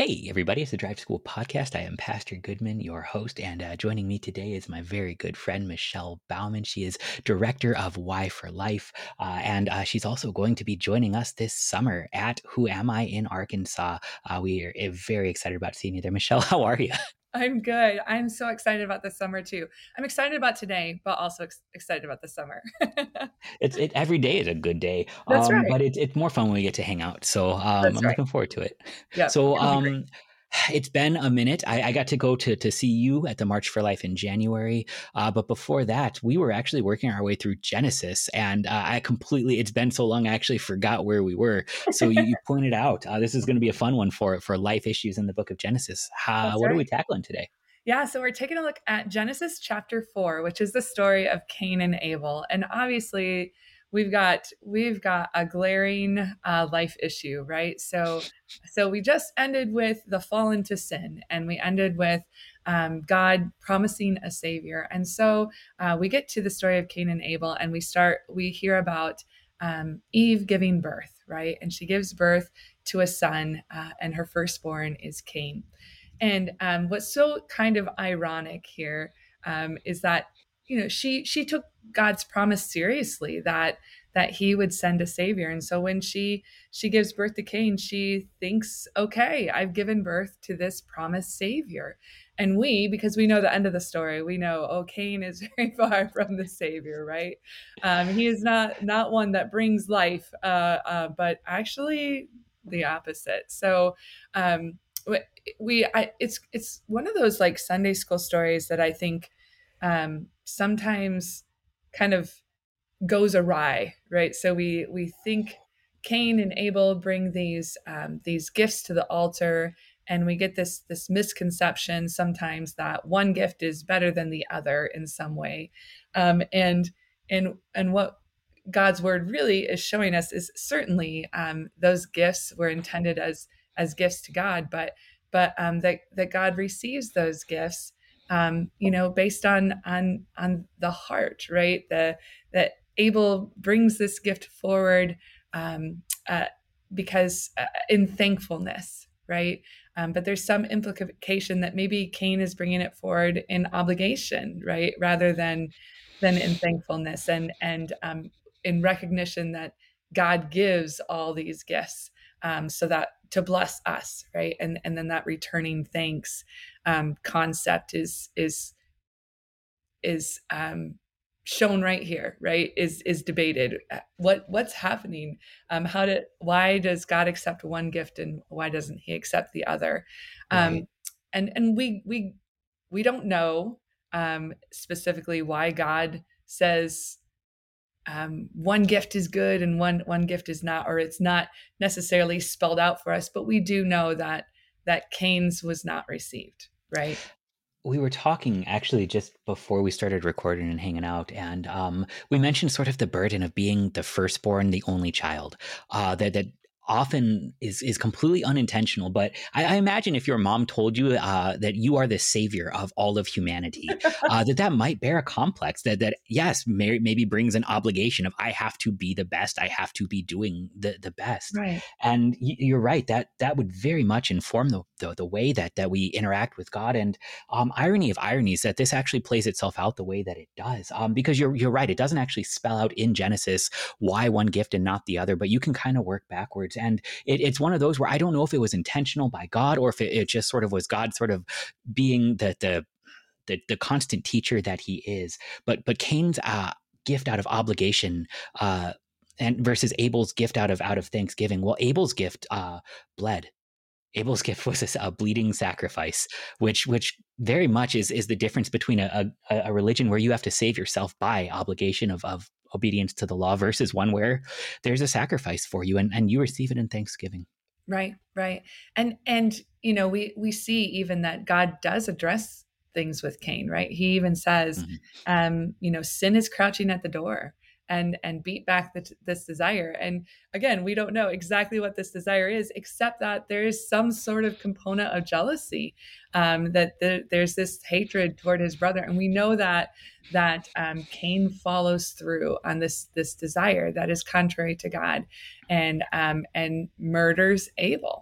Hey, everybody, it's the Drive School Podcast. I am Pastor Goodman, your host, and joining me today is my very good friend, Michelle Bauman. She is director of Y for Life, and she's also going to be joining us this summer at Who Am I in Arkansas. We are very excited about seeing you there. Michelle, how are you? I'm good. I'm so excited about the summer too. I'm excited about today, but also excited about the summer. Every day is a good day, That's right. but it's more fun when we get to hang out. So That's I'm right. looking forward to it. Yep. So It'll be great. it's been a minute. I got to go to see you at the March for Life in January, but before that, we were actually working our way through Genesis, and I completely. It's been so long, I actually forgot where we were. So you pointed out this is going to be a fun one for life issues in the Book of Genesis. That's What are we right. tackling today? Yeah, so we're taking a look at Genesis chapter 4, which is the story of Cain and Abel. And obviously, we've got a glaring life issue, right? So we just ended with the fall into sin, and we ended with God promising a savior. And so we get to the story of Cain and Abel, and we hear about Eve giving birth, right? And she gives birth to a son, and her firstborn is Cain. And what's so kind of ironic here is that she took God's promise seriously that He would send a savior, and so when she gives birth to Cain, she thinks, okay, I've given birth to this promised savior. And because we know the end of the story, we know, oh, Cain is very far from the savior, right? He is not one that brings life, but actually the opposite. So um, it's one of those like Sunday school stories that I think sometimes kind of goes awry, right? So we think Cain and Abel bring these gifts to the altar, and we get this misconception sometimes that one gift is better than the other in some way, and what God's word really is showing us is certainly those gifts were intended as gifts to God, but that God receives those gifts, based on the heart, right? That Abel brings this gift forward um, uh, because in thankfulness, right? But there's some implication that maybe Cain is bringing it forward in obligation, right, rather than in thankfulness and in recognition that God gives all these gifts, so that to bless us, right, and then that returning thanks concept is shown right here, right? Is debated. What's happening? Why does God accept one gift and why doesn't He accept the other? Right. Um, and we don't know specifically why God says one gift is good and one gift is not, or it's not necessarily spelled out for us. But we do know that Cain's was not received, right? We were talking actually just before we started recording and hanging out, and we mentioned sort of the burden of being the firstborn, the only child. That often is completely unintentional. But I imagine if your mom told you that you are the savior of all of humanity, that might bear a complex. That yes, maybe brings an obligation of I have to be the best, I have to be doing the best. Right. And you're right that would very much inform the way that we interact with God. And irony of ironies that this actually plays itself out the way that it does. Because you're right, it doesn't actually spell out in Genesis why one gift and not the other, but you can kind of work backwards. And it's one of those where I don't know if it was intentional by God or if it just sort of was God sort of being the constant teacher that He is. But Cain's gift out of obligation. And versus Abel's gift out of thanksgiving. Well, Abel's gift bled. Abel's gift was a bleeding sacrifice, which very much is the difference between a religion where you have to save yourself by obligation of obedience to the law versus one where there's a sacrifice for you and you receive it in thanksgiving. Right, right. And we see even that God does address things with Cain, right? He even says, Mhm. sin is crouching at the door and beat back this desire. And again, we don't know exactly what this desire is, except that there is some sort of component of jealousy, that there's this hatred toward his brother, and we know that Cain follows through on this desire that is contrary to God, and murders Abel.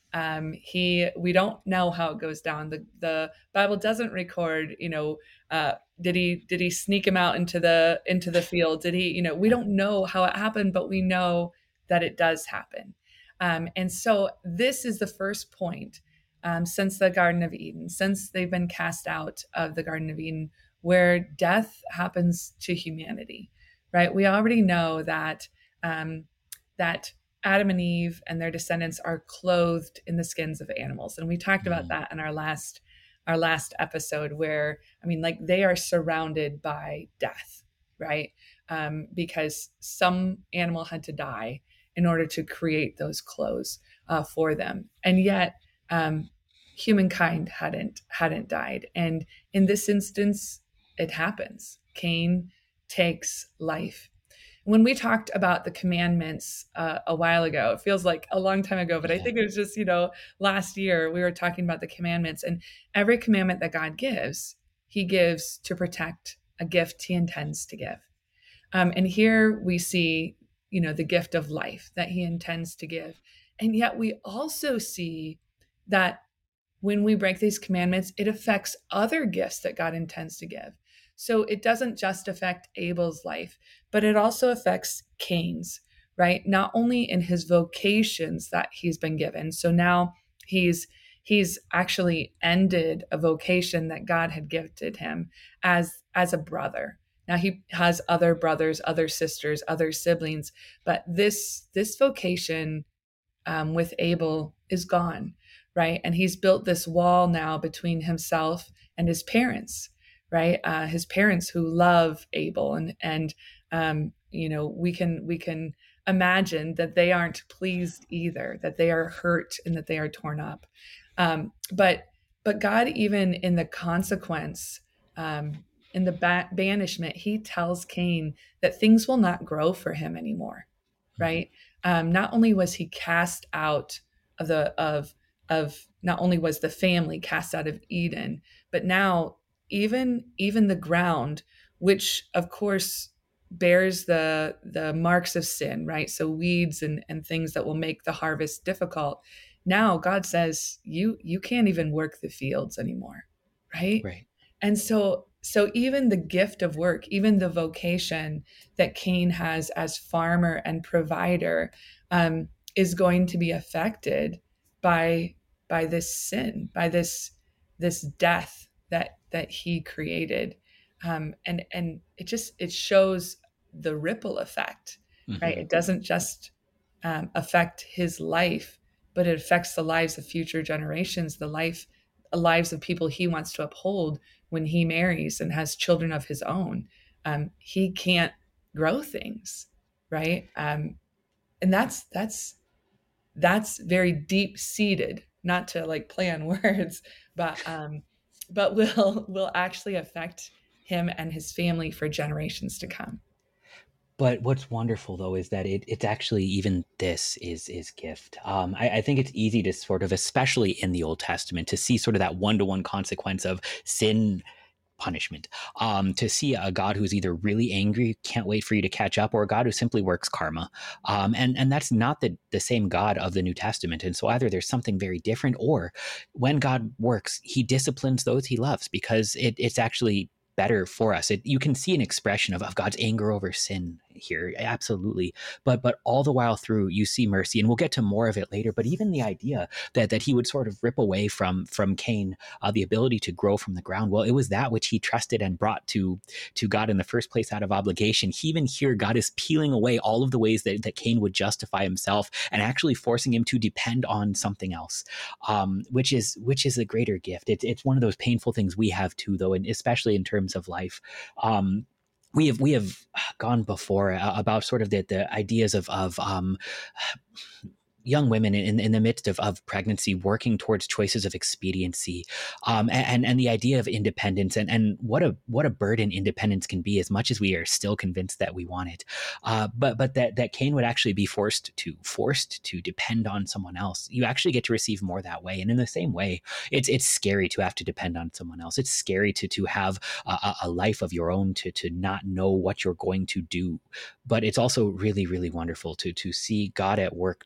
We don't know how it goes down. The Bible doesn't record, did he sneak him out into the field? Did he, we don't know how it happened, but we know that it does happen. And so this is the first point, since the Garden of Eden, since they've been cast out of the Garden of Eden, where death happens to humanity, right? We already know that Adam and Eve and their descendants are clothed in the skins of animals, and we talked about Mm, that in our last episode, where I mean, like, they are surrounded by death, right? Because some animal had to die in order to create those clothes for them, and yet um, humankind hadn't died, and in this instance, it happens. Cain takes life. When we talked about the commandments a while ago, it feels like a long time ago, but I yeah. think it was just, last year we were talking about the commandments, and every commandment that God gives, he gives to protect a gift he intends to give. And here we see, the gift of life that he intends to give. And yet we also see that when we break these commandments, it affects other gifts that God intends to give. So it doesn't just affect Abel's life, but it also affects Cain's, right? Not only in his vocations that he's been given. So now he's actually ended a vocation that God had gifted him as a brother. Now he has other brothers, other sisters, other siblings, but this vocation with Abel is gone, right? And he's built this wall now between himself and his parents, right? His parents who love Abel, and we can imagine that they aren't pleased either, that they are hurt and that they are torn up. But God, even in the consequence, in the banishment, he tells Cain that things will not grow for him anymore, Mhm. right? Not only was he cast out of the of not only was the family cast out of Eden, but now even the ground, which of course bears the marks of sin, right? So weeds and things that will make the harvest difficult. Now God says you can't even work the fields anymore, right? Right. And so even the gift of work, even the vocation that Cain has as farmer and provider, is going to be affected by by this sin, by this death that he created. And it shows the ripple effect, right? Hmm. It doesn't just affect his life, but it affects the lives of future generations, the lives of people he wants to uphold when he marries and has children of his own. He can't grow things, right? And that's very deep seated. Not to like play on words, but will actually affect him and his family for generations to come. But what's wonderful though is that it's actually even this is gift. I think it's easy to sort of, especially in the Old Testament, to see sort of that one-to-one consequence of sin punishment. To see a God who's either really angry, can't wait for you to catch up, or a God who simply works karma. And that's not the same God of the New Testament. And so either there's something very different, or when God works, he disciplines those he loves because it's actually better for us. You can see an expression of God's anger over sin here, absolutely. But all the while through, you see mercy, and we'll get to more of it later. But even the idea that he would sort of rip away from Cain the ability to grow from the ground. Well, it was that which he trusted and brought to God in the first place out of obligation. Even here, God is peeling away all of the ways that Cain would justify himself and actually forcing him to depend on something else, which is a greater gift. It's one of those painful things we have too, though, and especially in terms of life. We have gone before about sort of the ideas of young women in the midst of pregnancy working towards choices of expediency, and the idea of independence, and what a burden independence can be, as much as we are still convinced that we want it, but that Cain would actually be forced to depend on someone else. You actually get to receive more that way, and in the same way, it's scary to have to depend on someone else. It's scary to have a life of your own, to not know what you're going to do, but it's also really, really wonderful to see God at work to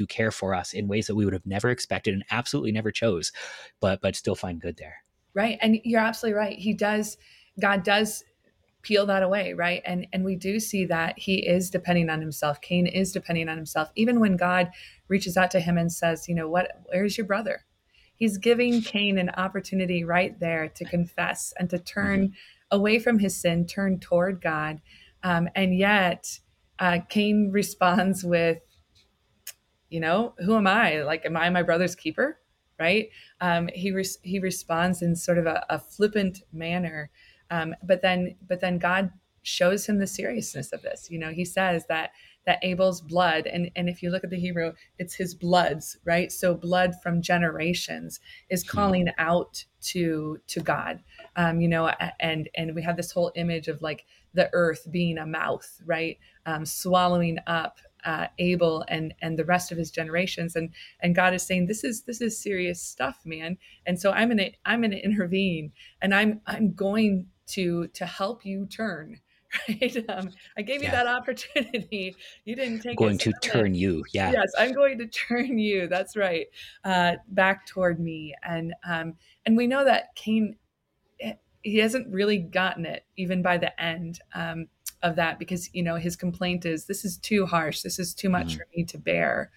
care for us in ways that we would have never expected and absolutely never chose, but still find good there. Right. And you're absolutely right. God does peel that away, right? And we do see that he is depending on himself. Cain is depending on himself. Even when God reaches out to him and says, where's your brother? He's giving Cain an opportunity right there to confess and to Mm-hmm. turn away from his sin, turn toward God. And yet, Cain responds with, who am I? Like, am I my brother's keeper? Right? He responds in sort of a flippant manner, but then God shows him the seriousness of this. He says that Abel's blood, and if you look at the Hebrew, it's his bloods, right? So blood from generations is Mm-hmm. calling out to God, and we have this whole image of like the earth being a mouth, right? Swallowing up Abel and the rest of his generations, and God is saying this is serious stuff, man. And so I'm gonna intervene, and I'm going to help you turn. Right? I gave you Yeah. that opportunity. You didn't take it, Going so to I'm gonna. turn you. Yeah. Yes, I'm going to turn you. That's right, back toward me, and we know that Cain, he hasn't really gotten it even by the end of that, because his complaint is, this is too harsh, this is too much Mm-hmm. for me to bear.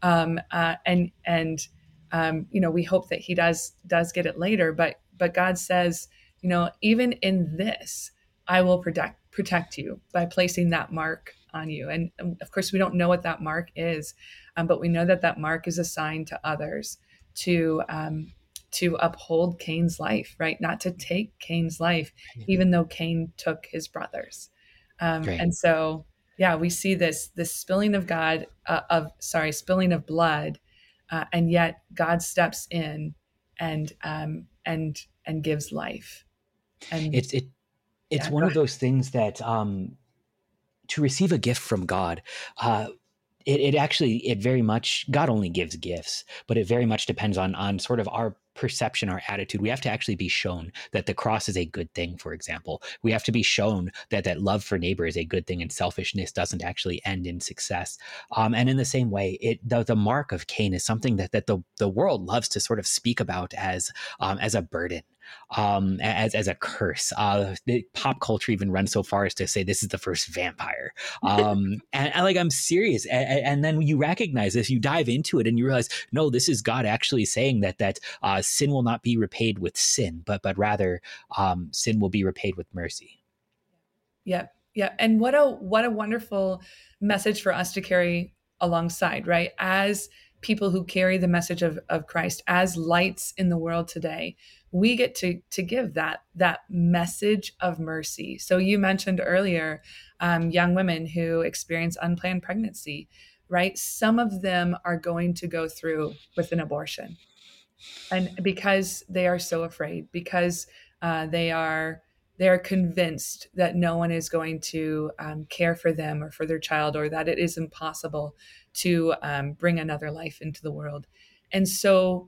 And we hope that he does get it later, but God says, even in this, I will protect you by placing that mark on you. And of course we don't know what that mark is, but we know that that mark is assigned to others to to uphold Cain's life, right? Not to take Cain's life, even though Cain took his brothers. Right. And so, yeah, we see this spilling of spilling of blood, and yet God steps in and gives life. And It's it's yeah, one go of ahead. those things that to receive a gift from God, uh, it actually, it very much, God only gives gifts, but it very much depends on sort of our perception, our attitude. We have to actually be shown that the cross is a good thing. For example, we have to be shown that love for neighbor is a good thing, and selfishness doesn't actually end in success. And in the same way, the mark of Cain is something that the world loves to sort of speak about as a burden, as a curse. The pop culture even runs so far as to say this is the first vampire. And like, I'm serious. And then you recognize this, you dive into it, and you realize, no, this is God actually saying that sin will not be repaid with sin, but rather sin will be repaid with mercy. Yeah, yeah, and what a wonderful message for us to carry alongside, right? As people who carry the message of Christ, as lights in the world today, we get to give that message of mercy. So you mentioned earlier, young women who experience unplanned pregnancy, right? Some of them are going to go through with an abortion, and because they are so afraid, because they are convinced that no one is going to care for them or for their child, or that it is impossible to bring another life into the world. And so,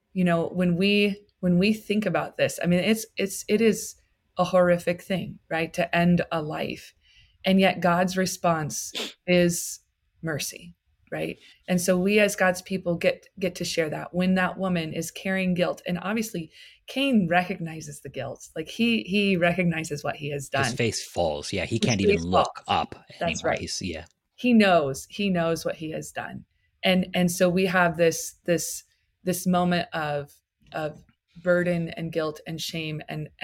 when we think about this, I mean, it is a horrific thing, right, to end a life, and yet God's response is mercy, right? And so we as God's people get to share that when that woman is carrying guilt. And obviously Cain recognizes the guilt. Like he recognizes what he has His done. face falls. Yeah, he His can't even face look falls. up That's anymore. right. He's, yeah. He knows what he has done. And so we have this moment of burden and guilt and shame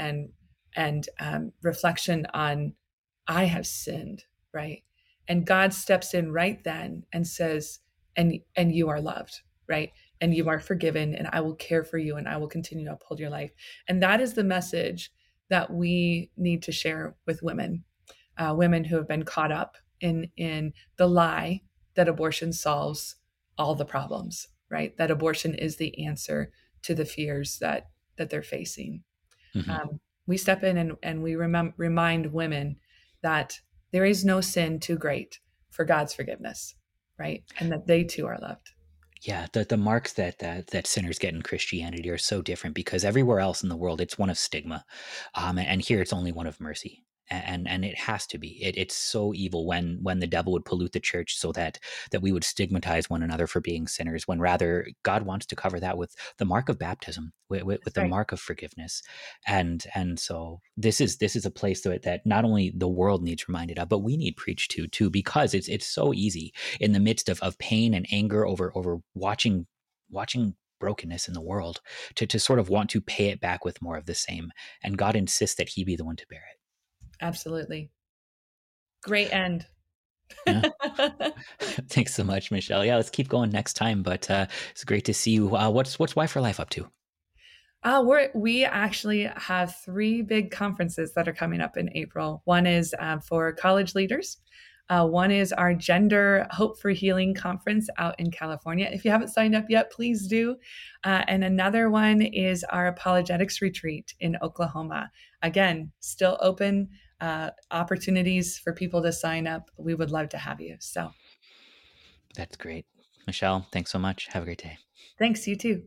and reflection on, I have sinned, right? And God steps in right then and says, and you are loved, right? And you are forgiven, and I will care for you, and I will continue to uphold your life. And that is the message that we need to share with women, women who have been caught up in the lie that abortion solves all the problems, right? That abortion is the answer to the fears that they're facing. Mm-hmm. We step in and we remind women that there is no sin too great for God's forgiveness, right? And that they too are loved. Yeah, the marks that sinners get in Christianity are so different, because everywhere else in the world it's one of stigma, and here it's only one of mercy. And it has to be. It's so evil when the devil would pollute the church so that we would stigmatize one another for being sinners, when rather God wants to cover that with the mark of baptism, with That's the right. mark of forgiveness. And so this is a place that not only the world needs reminded of, but we need preached to too, because it's so easy in the midst of pain and anger over watching brokenness in the world to sort of want to pay it back with more of the same. And God insists that he be the one to bear it. Absolutely. Great end. Yeah. Thanks so much, Michelle. Yeah, let's keep going next time. But it's great to see you. What's Wife for Life up to? We actually have three big conferences that are coming up in April. One is for college leaders. One is our Gender Hope for Healing conference out in California. If you haven't signed up yet, please do. And another one is our apologetics retreat in Oklahoma. Again, still open opportunities for people to sign up. We would love to have you. So That's great. Michelle, thanks so much. Have a great day. thanks, you too.